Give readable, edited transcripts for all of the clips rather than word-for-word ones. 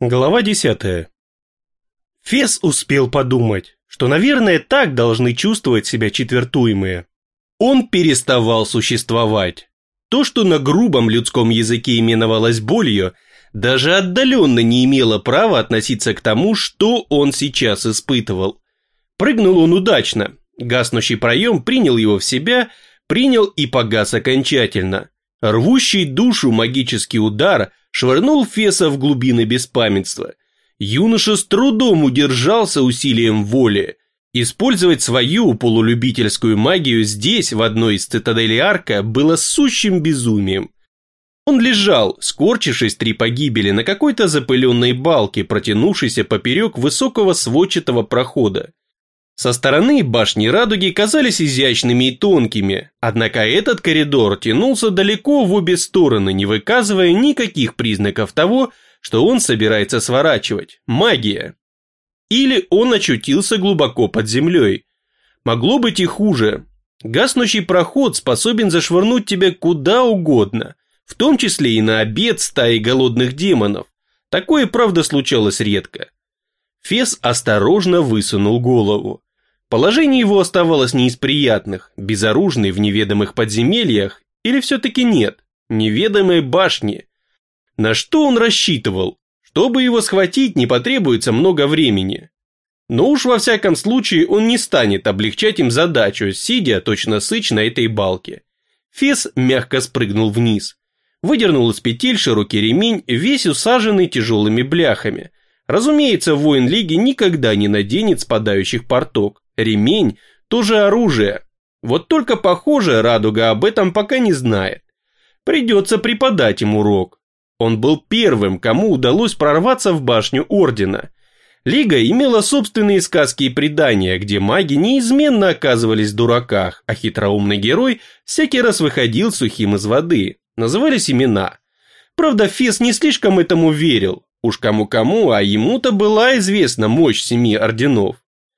Глава 10. Фес успел подумать, что, наверное, так должны чувствовать себя четвертуемые. Он переставал существовать. То, что на грубом людском языке именовалось болью, даже отдаленно не имело права относиться к тому, что он сейчас испытывал. Прыгнул он удачно, гаснущий проем принял его в себя, принял и погас окончательно. Рвущий душу магический удар швырнул Феса в глубины беспамятства. Юноша с трудом удержался усилием воли. Использовать свою полулюбительскую магию здесь, в одной из цитаделей Арка, было сущим безумием. Он лежал, скорчившись три погибели, на какой-то запыленной балке, протянувшейся поперек высокого сводчатого прохода. Со стороны башни Радуги казались изящными и тонкими, однако этот коридор тянулся далеко в обе стороны, не выказывая никаких признаков того, что он собирается сворачивать. Магия. Или он очутился глубоко под землей. Могло быть и хуже. Гаснущий проход способен зашвырнуть тебя куда угодно, в том числе и на обед стаи голодных демонов. Такое, правда, случалось редко. Фес осторожно высунул голову. Положение его оставалось не из приятных, безоружный в неведомых подземельях, или все-таки нет, неведомой башни. На что он рассчитывал? Чтобы его схватить, не потребуется много времени. Но уж во всяком случае он не станет облегчать им задачу, сидя точно сыч на этой балке. Фес мягко спрыгнул вниз. Выдернул из петель широкий ремень, весь усаженный тяжелыми бляхами. Разумеется, воин Лиги никогда не наденет спадающих порток. Ремень – тоже оружие. Вот только, похоже, Радуга об этом пока не знает. Придется преподать им урок. Он был первым, кому удалось прорваться в башню Ордена. Лига имела собственные сказки и предания, где маги неизменно оказывались в дураках, а хитроумный герой всякий раз выходил сухим из воды. Назывались имена. Правда, Фес не слишком этому верил. Уж кому-кому, а ему-то была известна мощь 7 орденов.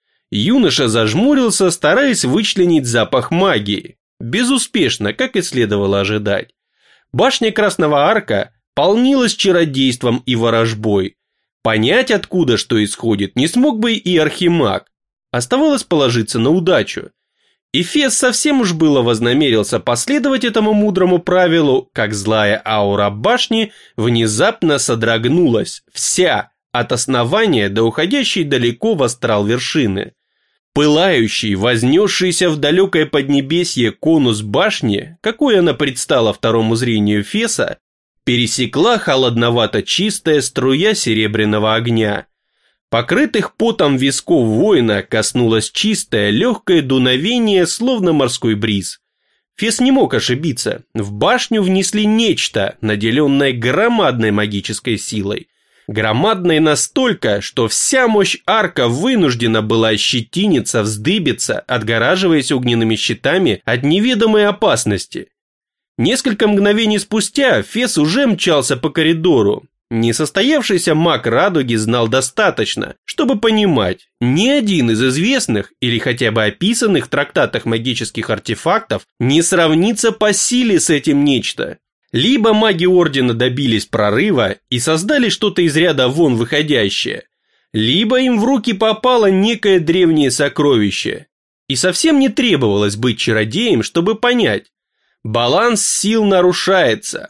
Юноша зажмурился, стараясь вычленить запах магии. Безуспешно, как и следовало ожидать. Башня Красного Арка полнилась чародейством и ворожбой. Понять, откуда что исходит, не смог бы и архимаг. Оставалось положиться на удачу. И Фес совсем уж было вознамерился последовать этому мудрому правилу, как злая аура башни внезапно содрогнулась, вся, от основания до уходящей далеко в астрал вершины. Пылающий, вознесшийся в далекое поднебесье конус башни, какой она предстала второму зрению Феса, пересекла холодновато чистая струя серебряного огня. Покрытых потом висков воина коснулось чистое, легкое дуновение, словно морской бриз. Фес не мог ошибиться, в башню внесли нечто, наделенное громадной магической силой. Громадной настолько, что вся мощь арка вынуждена была ощетиниться, вздыбиться, отгораживаясь огненными щитами от неведомой опасности. Несколько мгновений спустя Фес уже мчался по коридору. Несостоявшийся маг Радуги знал достаточно, чтобы понимать, ни один из известных или хотя бы описанных в трактатах магических артефактов не сравнится по силе с этим нечто. Либо маги Ордена добились прорыва и создали что-то из ряда вон выходящее, либо им в руки попало некое древнее сокровище. И совсем не требовалось быть чародеем, чтобы понять. Баланс сил нарушается.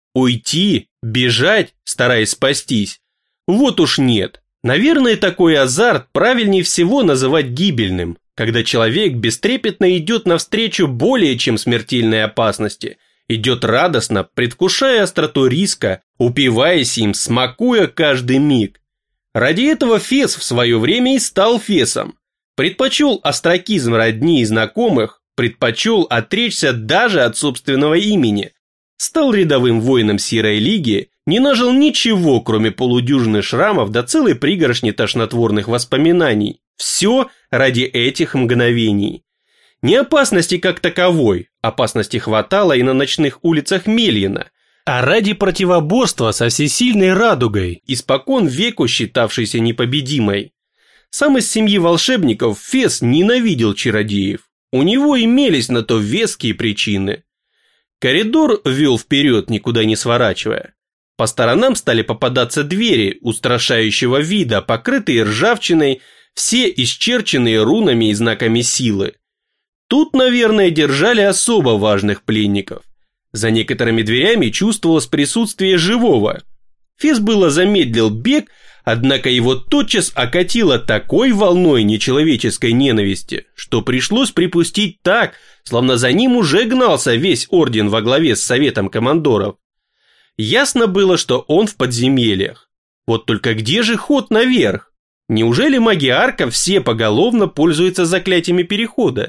Уйти, бежать, стараясь спастись. Вот уж нет. Наверное, такой азарт правильнее всего называть гибельным, когда человек бестрепетно идет навстречу более чем смертельной опасности, идет радостно, предвкушая остроту риска, упиваясь им, смакуя каждый миг. Ради этого Фес в свое время и стал Фесом. Предпочел остракизм родни и знакомых, предпочел отречься даже от собственного имени. Стал рядовым воином Серой Лиги, не нажил ничего, кроме полудюжины шрамов до целой пригоршни тошнотворных воспоминаний. Все ради этих мгновений. Не опасности как таковой, опасности хватало и на ночных улицах Мельина, а ради противоборства со всесильной Радугой, испокон веку считавшейся непобедимой. Сам из семьи волшебников Фес ненавидел чародеев. У него имелись на то веские причины. Коридор вел вперед, никуда не сворачивая. По сторонам стали попадаться двери устрашающего вида, покрытые ржавчиной, все исчерченные рунами и знаками силы. Тут, наверное, держали особо важных пленников. За некоторыми дверями чувствовалось присутствие живого. Фес было замедлил бег, однако его тотчас окатило такой волной нечеловеческой ненависти, что пришлось припустить так, словно за ним уже гнался весь орден во главе с советом командоров. Ясно было, что он в подземельях. Вот только где же ход наверх? Неужели маги Арка все поголовно пользуются заклятиями перехода?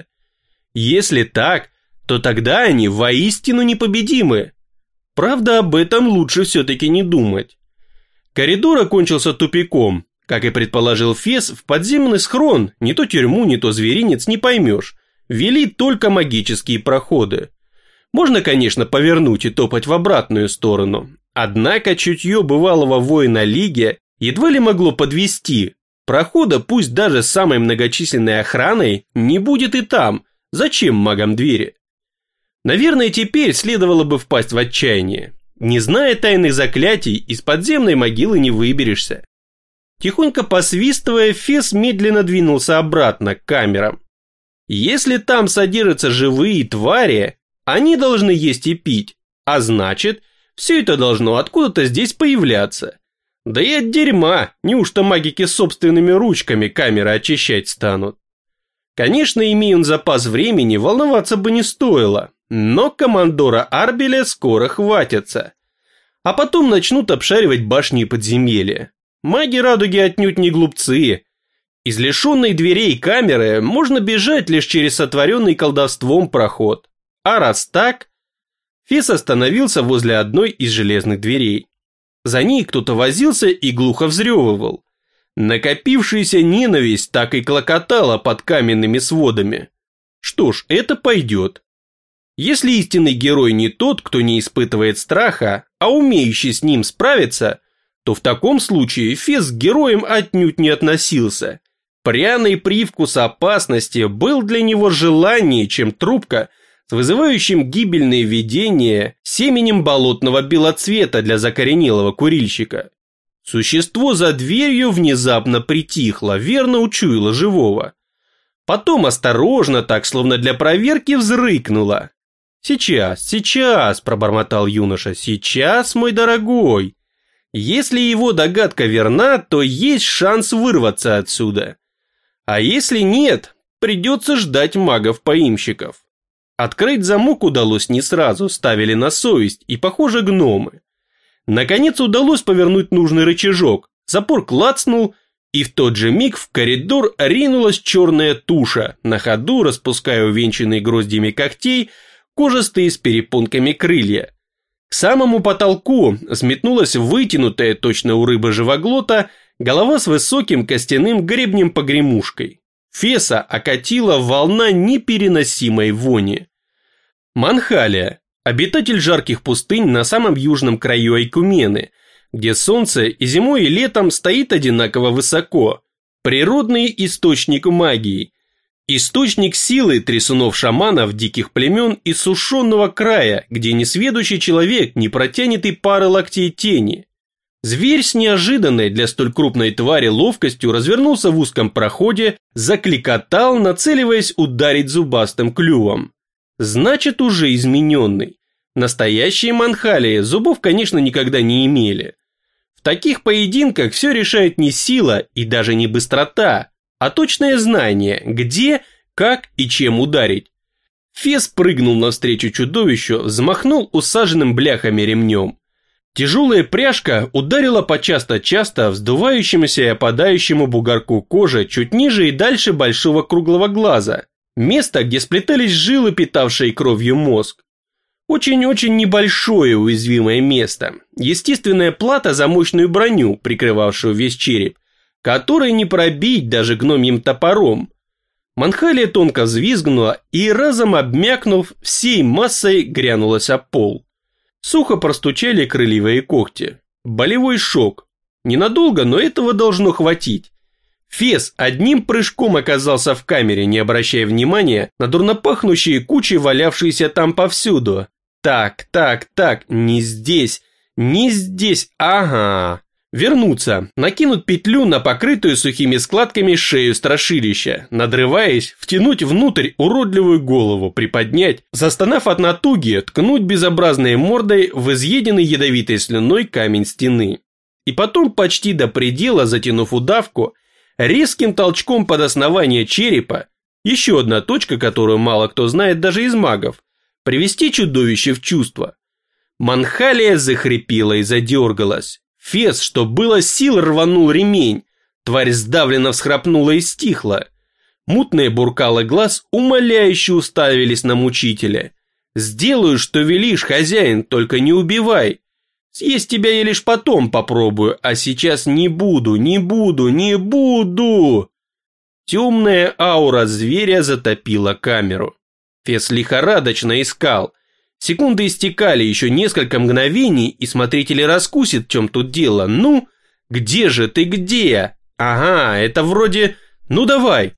Если так, то тогда они воистину непобедимы. Правда, об этом лучше все-таки не думать. Коридор окончился тупиком. Как и предположил Фес, в подземный схрон, не то тюрьму, не то зверинец, не поймешь, вели только магические проходы. Можно, конечно, повернуть и топать в обратную сторону. Однако чутье бывалого воина Лиги едва ли могло подвести. Прохода, пусть даже с самой многочисленной охраной, не будет и там. Зачем магам двери? Наверное, теперь следовало бы впасть в отчаяние. Не зная тайных заклятий, из подземной могилы не выберешься. Тихонько посвистывая, Фес медленно двинулся обратно к камерам. Если там содержатся живые твари, они должны есть и пить, а значит, все это должно откуда-то здесь появляться. Да и от дерьма, неужто магики собственными ручками камеры очищать станут? Конечно, имея он запас времени, волноваться бы не стоило, но командора Арбеля скоро хватится. А потом начнут обшаривать башни и подземелья. Маги Радуги отнюдь не глупцы. Из лишенной дверей камеры можно бежать лишь через сотворенный колдовством проход. А раз так... Фес остановился возле одной из железных дверей. За ней кто-то возился и глухо взрёвывал. Накопившаяся ненависть так и клокотала под каменными сводами. Что ж, это пойдет. Если истинный герой не тот, кто не испытывает страха, а умеющий с ним справиться, то в таком случае Фес к героям отнюдь не относился. Пряный привкус опасности был для него желаннее, чем трубка с вызывающим гибельные видения семенем болотного белоцвета для закоренелого курильщика. Существо за дверью внезапно притихло, верно учуяло живого. Потом осторожно, так словно для проверки, взрыкнуло. «Сейчас», – пробормотал юноша, – «сейчас, мой дорогой». Если его догадка верна, то есть шанс вырваться отсюда. А если нет, придется ждать магов-поимщиков. Открыть замок удалось не сразу, ставили на совесть, и, похоже, гномы. Наконец удалось повернуть нужный рычажок, запор клацнул, и в тот же миг в коридор ринулась черная туша, на ходу распуская увенчанные гроздьями когтей кожистые с перепонками крылья. К самому потолку взметнулась вытянутая, точно у рыбы живоглота, голова с высоким костяным гребнем-погремушкой. Феса окатила волна непереносимой вони. Манхалия, обитатель жарких пустынь на самом южном краю Айкумены, где солнце и зимой, и летом стоит одинаково высоко. Природный источник магии. Источник силы трясунов-шаманов диких племен и сушеного края, где несведущий человек не протянет и пары локтей тени. Зверь с неожиданной для столь крупной твари ловкостью развернулся в узком проходе, закликотал, нацеливаясь ударить зубастым клювом. Значит, уже измененный. Настоящие манхалии зубов, конечно, никогда не имели. В таких поединках все решает не сила и даже не быстрота, а точное знание, где, как и чем ударить. Фес прыгнул навстречу чудовищу, взмахнул усаженным бляхами ремнем. Тяжелая пряжка ударила по часто-часто вздувающемуся и опадающему бугорку кожи чуть ниже и дальше большого круглого глаза, место, где сплетались жилы, питавшие кровью мозг. Очень-очень небольшое уязвимое место, естественная плата за мощную броню, прикрывавшую весь череп, который не пробить даже гномьим топором. Манхалия тонко взвизгнула и, разом обмякнув, всей массой грянулась об пол. Сухо простучали крыльевые когти. Болевой шок. Ненадолго, но этого должно хватить. Фес одним прыжком оказался в камере, не обращая внимания на дурнопахнущие кучи, валявшиеся там повсюду. Так, не здесь, Не здесь, ага. Вернуться, накинуть петлю на покрытую сухими складками шею страшилища, надрываясь, втянуть внутрь уродливую голову, приподнять, застонав от натуги, ткнуть безобразной мордой в изъеденный ядовитой слюной камень стены. И потом, почти до предела затянув удавку, резким толчком под основание черепа, еще одна точка, которую мало кто знает даже из магов, привести чудовище в чувство. Манхалия захрипела и задергалась. Фес, что было сил, рванул ремень. Тварь сдавленно всхрапнула и стихла. Мутные буркалы глаз умоляюще уставились на мучителя. «Сделаю, что велишь, хозяин, только не убивай. Съесть тебя я лишь потом попробую, а сейчас не буду. Темная аура зверя затопила камеру. Фес лихорадочно искал. Секунды истекали, еще несколько мгновений, и смотритель раскусит, в чем тут дело. Ну, где же ты, где? Ага, это вроде... Ну давай.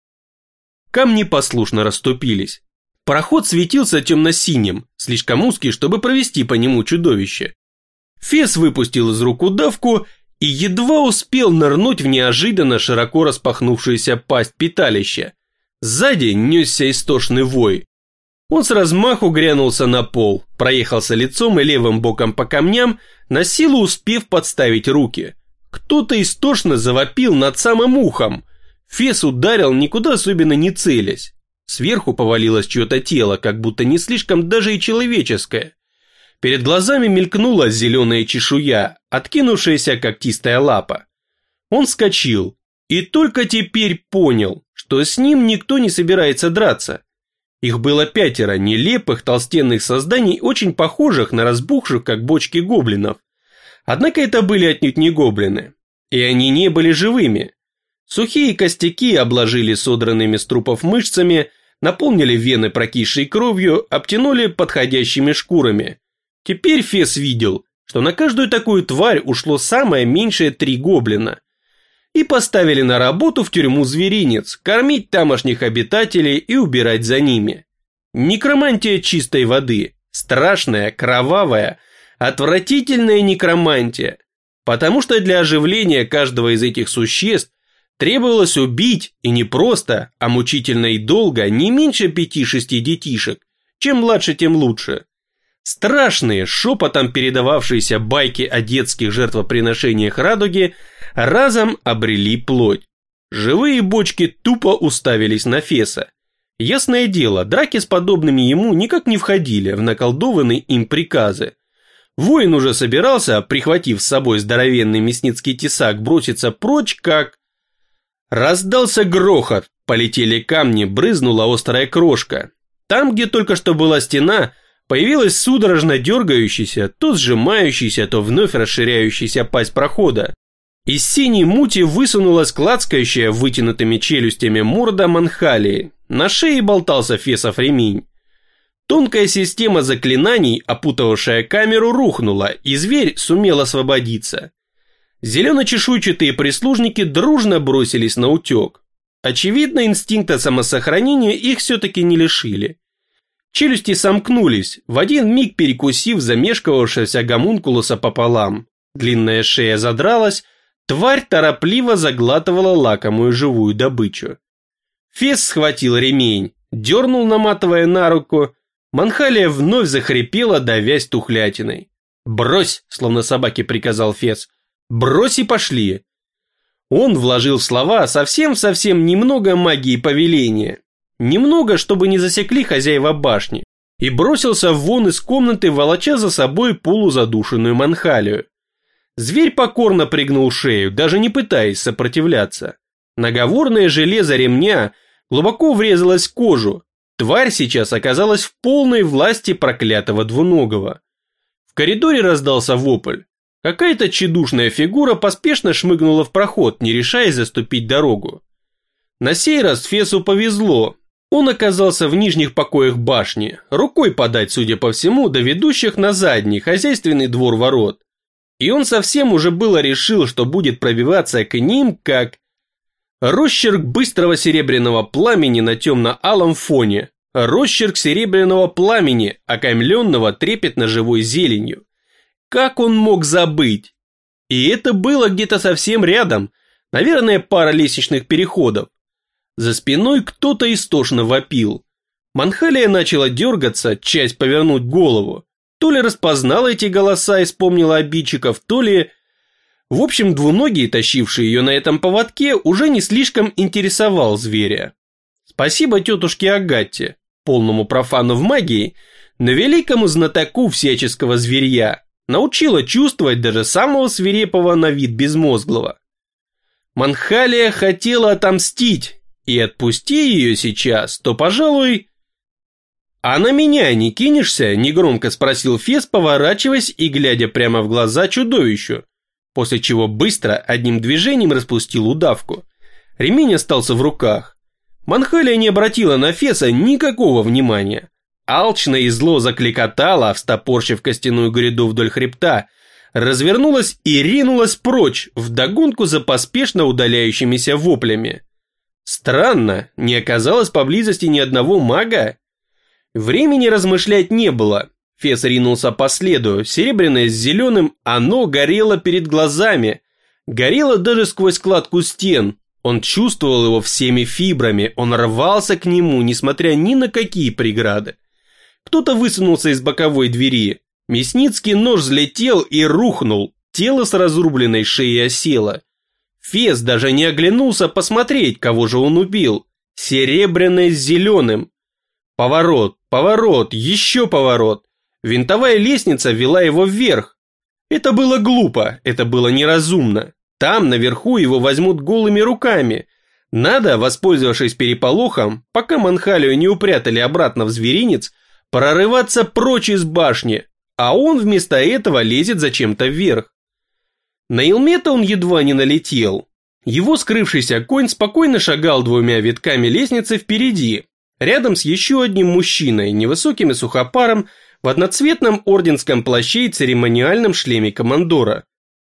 Камни послушно расступились. Проход светился темно-синим, слишком узкий, чтобы провести по нему чудовище. Фес выпустил из рук удавку и едва успел нырнуть в неожиданно широко распахнувшуюся пасть питалища. Сзади несся истошный вой. Он с размаху грянулся на пол, проехался лицом и левым боком по камням, на силу успев подставить руки. Кто-то истошно завопил над самым ухом. Фес ударил, никуда особенно не целясь. Сверху повалилось чье-то тело, как будто не слишком даже и человеческое. Перед глазами мелькнула зеленая чешуя, откинувшаяся когтистая лапа. Он вскочил и только теперь понял, что с ним никто не собирается драться. Их было 5 нелепых толстенных созданий, очень похожих на разбухших, как бочки, гоблинов. Однако это были отнюдь не гоблины, и они не были живыми. Сухие костяки обложили содранными с трупов мышцами, наполнили вены прокисшей кровью, обтянули подходящими шкурами. Теперь Фес видел, что на каждую такую тварь ушло самое меньшее 3 гоблина. И поставили на работу в тюрьму зверинец, кормить тамошних обитателей и убирать за ними. Некромантия чистой воды, страшная, кровавая, отвратительная некромантия, потому что для оживления каждого из этих существ требовалось убить, и не просто, а мучительно и долго, не меньше 5-6 детишек, чем младше, тем лучше. Страшные, шепотом передававшиеся байки о детских жертвоприношениях радуги разом обрели плоть. Живые бочки тупо уставились на Феса. Ясное дело, драки с подобными ему никак не входили в наколдованные им приказы. Воин уже собирался, прихватив с собой здоровенный мясницкий тесак, броситься прочь, как... Раздался грохот, полетели камни, брызнула острая крошка. Там, где только что была стена, появилась судорожно дергающаяся, то сжимающаяся, то вновь расширяющаяся пасть прохода. Из синей мути высунулась клацкающая вытянутыми челюстями морда Манхалии. На шее болтался Фесов ремень. Тонкая система заклинаний, опутавшая камеру, рухнула, и зверь сумел освободиться. Зелено-чешуйчатые прислужники дружно бросились на утек. Очевидно, инстинкта самосохранения их все-таки не лишили. Челюсти сомкнулись, в один миг перекусив замешкавшегося гомункулуса пополам. Длинная шея задралась, тварь торопливо заглатывала лакомую живую добычу. Фес схватил ремень, дернул, наматывая на руку. Манхалия вновь захрипела, давясь тухлятиной. «Брось!» — словно собаке приказал Фес. «Брось и пошли!» Он вложил в слова совсем немного магии повеления. Немного, чтобы не засекли хозяева башни. И бросился вон из комнаты, волоча за собой полузадушенную Манхалию. Зверь покорно пригнул шею, даже не пытаясь сопротивляться. Наговорное железо ремня глубоко врезалось в кожу. Тварь сейчас оказалась в полной власти проклятого двуногого. В коридоре раздался вопль. Какая-то тщедушная фигура поспешно шмыгнула в проход, не решаясь заступить дорогу. На сей раз Фесу повезло. Он оказался в нижних покоях башни, рукой подать, судя по всему, до ведущих на задний хозяйственный двор ворот. И он совсем уже было решил, что будет пробиваться к ним, как... Росчерк быстрого серебряного пламени на темно-алом фоне. Росчерк серебряного пламени, окаймленного трепетно-живой зеленью. Как он мог забыть? И это было где-то совсем рядом, наверное, пара лестничных переходов. За спиной кто-то истошно вопил. Манхалия начала дергаться, часть повернуть голову. То ли распознала эти голоса и вспомнила обидчиков, то ли... В общем, двуногий, тащивший ее на этом поводке, уже не слишком интересовал зверя. Спасибо тетушке Агатте, полному профану в магии, но великому знатоку всяческого зверья, научила чувствовать даже самого свирепого на вид безмозглого. Манхалия хотела отомстить, и отпусти ее сейчас, то, пожалуй... «А на меня не кинешься?» – негромко спросил Фес, поворачиваясь и глядя прямо в глаза чудовищу, после чего быстро одним движением распустил удавку. Ремень остался в руках. Манхалия не обратила на Феса никакого внимания. Алчно и зло закликотала, встопорщив костяную гряду вдоль хребта, развернулась и ринулась прочь, вдогонку за поспешно удаляющимися воплями. Странно, не оказалось поблизости ни одного мага. Времени размышлять не было. Фес ринулся по следу, серебряное с зеленым, оно горело перед глазами. Горело даже сквозь складку стен. Он чувствовал его всеми фибрами, он рвался к нему, несмотря ни на какие преграды. Кто-то высунулся из боковой двери. Мясницкий нож взлетел и рухнул, тело с разрубленной шеей осело. Фес даже не оглянулся посмотреть, кого же он убил. Серебряное с зеленым. Поворот, поворот, еще поворот. Винтовая лестница вела его вверх. Это было глупо, это было неразумно. Там, наверху, его возьмут голыми руками. Надо, воспользовавшись переполохом, пока Манхалию не упрятали обратно в зверинец, прорываться прочь из башни, а он вместо этого лезет зачем-то вверх. На Илмета он едва не налетел. Его скрывшийся конь спокойно шагал двумя витками лестницы впереди, рядом с еще одним мужчиной, невысоким и сухопаром, в одноцветном орденском плаще и церемониальном шлеме командора.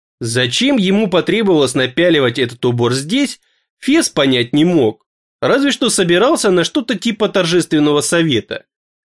Зачем ему потребовалось напяливать этот убор здесь, Фес понять не мог, разве что собирался на что-то типа торжественного совета.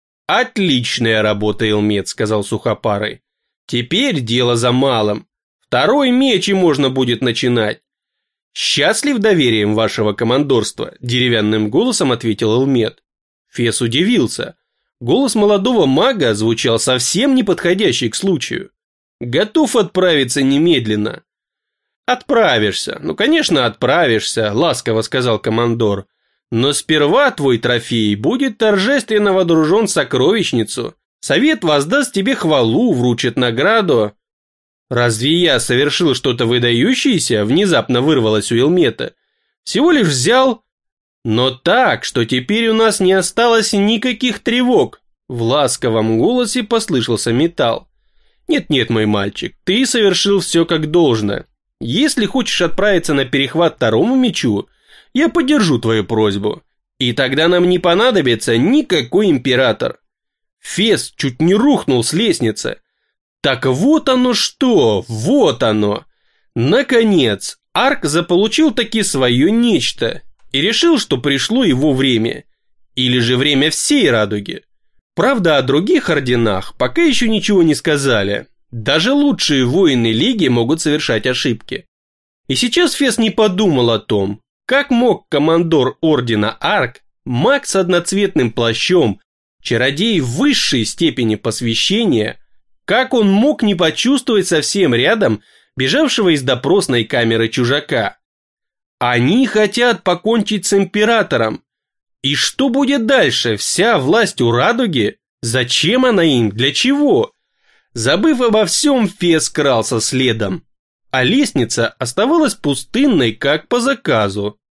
«Отличная работа, Илмет», — сказал сухопарый. «Теперь дело за малым. Второй меч и можно будет начинать». «Счастлив доверием вашего командорства», — деревянным голосом ответил Илмет. Фес удивился. Голос молодого мага звучал совсем неподходящий к случаю. «Готов отправиться немедленно». «Отправишься, ну конечно отправишься», — ласково сказал командор. «Но сперва твой трофей будет торжественно водружен в сокровищницу. Совет воздаст тебе хвалу, вручит награду». «Разве я совершил что-то выдающееся?» — внезапно вырвалось у Илмета. «Всего лишь взял...» «Но так, что теперь у нас не осталось никаких тревог», — в ласковом голосе послышался металл. «Нет-нет, мой мальчик, ты совершил все как должно. Если хочешь отправиться на перехват второму мечу, я поддержу твою просьбу, и тогда нам не понадобится никакой император». Фес чуть не рухнул с лестницы. Так вот оно что, вот оно. Наконец, Арк заполучил таки свое нечто и решил, что пришло его время. Или же время всей радуги. Правда, о других орденах пока еще ничего не сказали. Даже лучшие воины Лиги могут совершать ошибки. И сейчас Фес не подумал о том, как мог командор ордена Арк, маг с одноцветным плащом, чародей высшей степени посвящения, как он мог не почувствовать совсем рядом бежавшего из допросной камеры чужака. Они хотят покончить с императором. И что будет дальше? Вся власть у радуги? Зачем она им? Для чего? Забыв обо всем, Фес крался следом. А лестница оставалась пустынной, как по заказу.